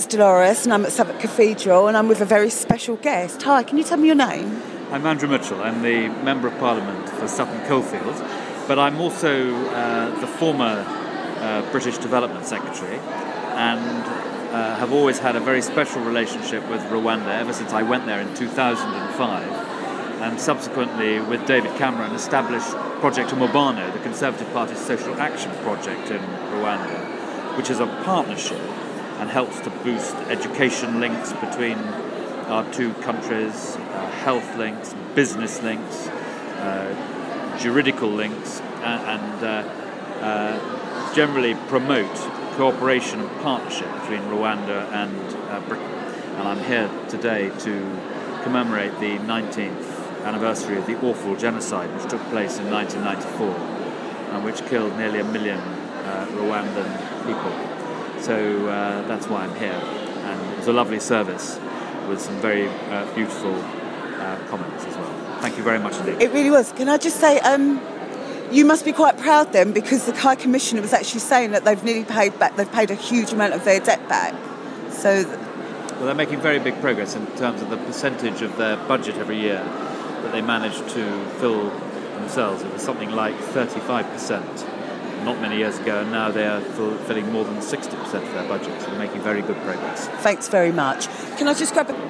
Dolores and I'm at Southwark Cathedral and I'm with a very special guest. Hi, can you tell me your name? I'm Andrew Mitchell. I'm the Member of Parliament for Sutton Coldfield, but I'm also the former British Development Secretary and have always had a very special relationship with Rwanda ever since I went there in 2005, and subsequently with David Cameron established Project Umubano, the Conservative Party's social action project in Rwanda, which is a partnership and helps to boost education links between our two countries, health links, business links, juridical links, and generally promote cooperation and partnership between Rwanda and Britain. And I'm here today to commemorate the 19th anniversary of the awful genocide which took place in 1994 and which killed nearly 1 million Rwandan people. So that's why I'm here. And it was a lovely service with some very beautiful comments as well. Thank you very much indeed. It really was. Can I just say, you must be quite proud then, because the High Commissioner was actually saying that they've nearly paid back, they've paid a huge amount of their debt back. So, well, they're making very big progress in terms of the percentage of their budget every year that they manage to fill themselves. It was something like 35% not many years ago, and now they are filling more than 60% of their budget, so making very good progress. Thanks very much. Can I just grab a